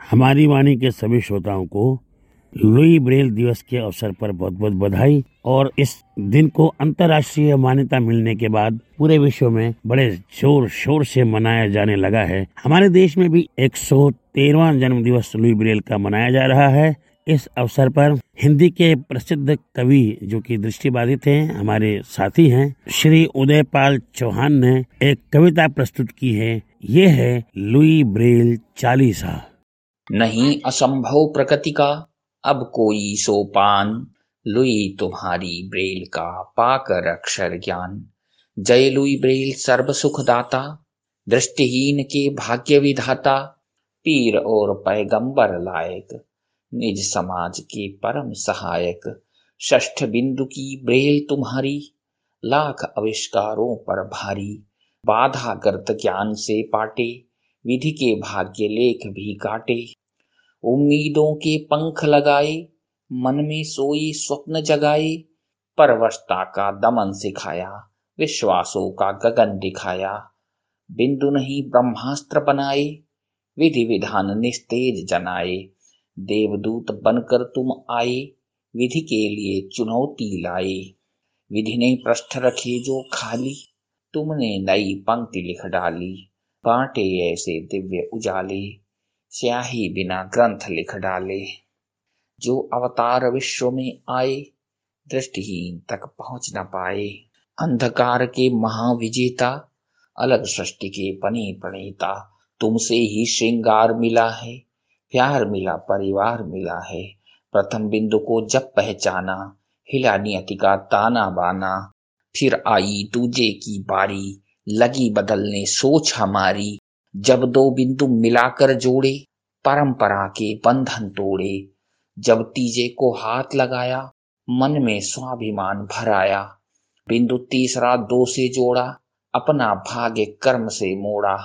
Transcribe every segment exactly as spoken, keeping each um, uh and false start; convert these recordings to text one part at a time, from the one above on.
हमारी वाणी के सभी श्रोताओं को लुई ब्रेल दिवस के अवसर पर बहुत बहुत बधाई। और इस दिन को अंतर्राष्ट्रीय मान्यता मिलने के बाद पूरे विश्व में बड़े जोर शोर से मनाया जाने लगा है। हमारे देश में भी एक सौ तेरहवां जन्म दिवस लुई ब्रेल का मनाया जा रहा है। इस अवसर पर हिंदी के प्रसिद्ध कवि जो कि दृष्टिबाधित हैं, हमारे साथी हैं, श्री उदयपाल चौहान ने एक कविता प्रस्तुत की है। ये है लुई ब्रेल चालीसा। नहीं असंभव प्रकृति का अब कोई सोपान, लुई तुम्हारी ब्रेल का पाकर अक्षर ज्ञान। जय लुई ब्रेल सर्व सुखदाता, दृष्टिहीन के भाग्य विधाता। पीर और पैगंबर लायक, निज समाज के परम सहायक। षष्ठ बिंदु की ब्रेल तुम्हारी, लाख आविष्कारों पर भारी। बाधा गर्त ज्ञान से पाटे, विधि के भाग्य लेख भी काटे। उम्मीदों के पंख लगाए, मन में सोई स्वप्न जगाए। परवशता का दमन सिखाया, विश्वासों का गगन दिखाया। बिंदु नहीं ब्रह्मास्त्र बनाए, विधि विधान निस्तेज जनाए। देवदूत बनकर तुम आए, विधि के लिए चुनौती लाए। विधि ने पृष्ठ रखे जो खाली, तुमने नई पंक्ति लिख डाली। बांटे ऐसे दिव्य उजाले, स्याही बिना ग्रंथ लिख डाले। जो अवतार विश्व में आए, दृष्टिहीन तक पहुंच न पाए। अंधकार के महाविजेता, अलग सृष्टि के बने प्रणेता। तुमसे ही श्रृंगार मिला है, प्यार मिला परिवार मिला है। प्रथम बिंदु को जब पहचाना, हिला नियति का ताना बाना। फिर आई दूजे की बारी, लगी बदलने सोच हमारी। जब दो बिंदु मिलाकर जोड़े, परंपरा के बंधन तोड़े। जब तीजे को हाथ लगाया, मन में स्वाभिमान भराया। बिंदु तीसरा दो से जोड़ा, अपना भाग्य कर्म से मोड़ा।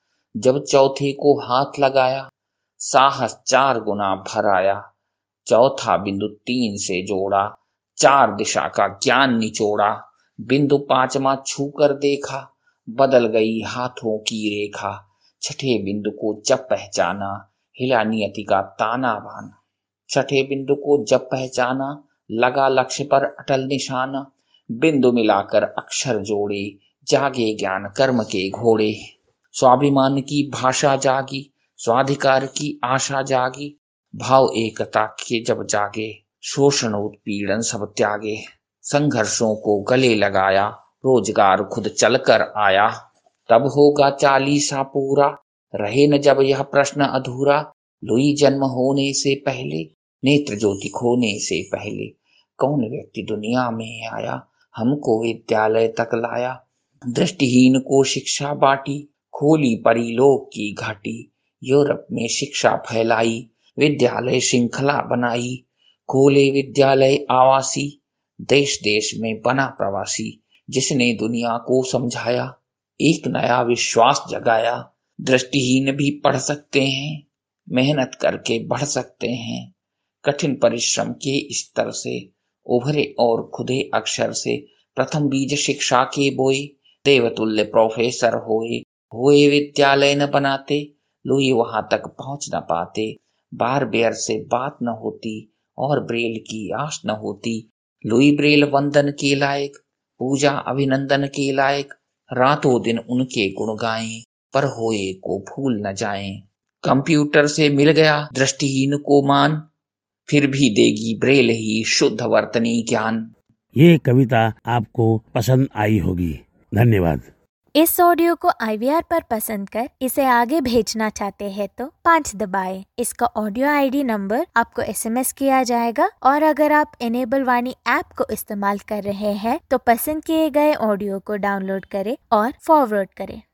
जब चौथे को हाथ लगाया, साहस चार गुना भराया। चौथा बिंदु तीन से जोड़ा, चार दिशा का ज्ञान निचोड़ा। बिंदु पांचवा छू कर देखा, बदल गई हाथों की रेखा। छठे बिंदु को जब पहचाना, हिला नियति का ताना बाना। छठे बिंदु को जब पहचाना, लगा लक्ष्य पर अटल निशाना। बिंदु मिलाकर अक्षर जोड़े, जागे ज्ञान कर्म के घोड़े। स्वाभिमान की भाषा जागी, स्वाधिकार की आशा जागी। भाव एकता के जब जागे, शोषण उत्पीड़न सब त्यागे। संघर्षों को गले लगाया, रोजगार खुद चलकर आया। तब होगा चालीसा पूरा, रहे न जब यह प्रश्न अधूरा। लुई जन्म होने से पहले, नेत्र ज्योति खोने से पहले। कौन व्यक्ति दुनिया में आया, हमको विद्यालय तक लाया। दृष्टिहीन को शिक्षा बांटी, खोली परिलोक की घाटी। यूरोप में शिक्षा फैलाई, विद्यालय श्रृंखला बनाई। खोले विद्यालय आवासी, देश देश में बना प्रवासी। जिसने दुनिया को समझाया, एक नया विश्वास जगाया। दृष्टिहीन भी पढ़ सकते हैं, मेहनत करके बढ़ सकते हैं। कठिन परिश्रम के स्तर से उभरे और खुदे अक्षर से। प्रथम बीज शिक्षा के बोए, देवतुल्य प्रोफेसर होए। हुए विद्यालय न बनाते, लुई वहां तक पहुंच न पाते। बार बेर से बात न होती, और ब्रेल की आश न होती। लुई ब्रेल वंदन के लायक, पूजा अभिनंदन के लायक। रातों दिन उनके गुण गाएं, पर होए को भूल न जाएं। कंप्यूटर से मिल गया दृष्टिहीन को मान, फिर भी देगी ब्रेल ही शुद्ध वर्तनी ज्ञान। ये कविता आपको पसंद आई होगी। धन्यवाद। इस ऑडियो को आई वी आर पर पसंद कर इसे आगे भेजना चाहते हैं तो पाँच दबाएं। इसका ऑडियो आई डी नंबर आपको एस एम एस किया जाएगा। और अगर आप इनेबल वाणी ऐप को इस्तेमाल कर रहे हैं तो पसंद किए गए ऑडियो को डाउनलोड करें और फॉरवर्ड करें।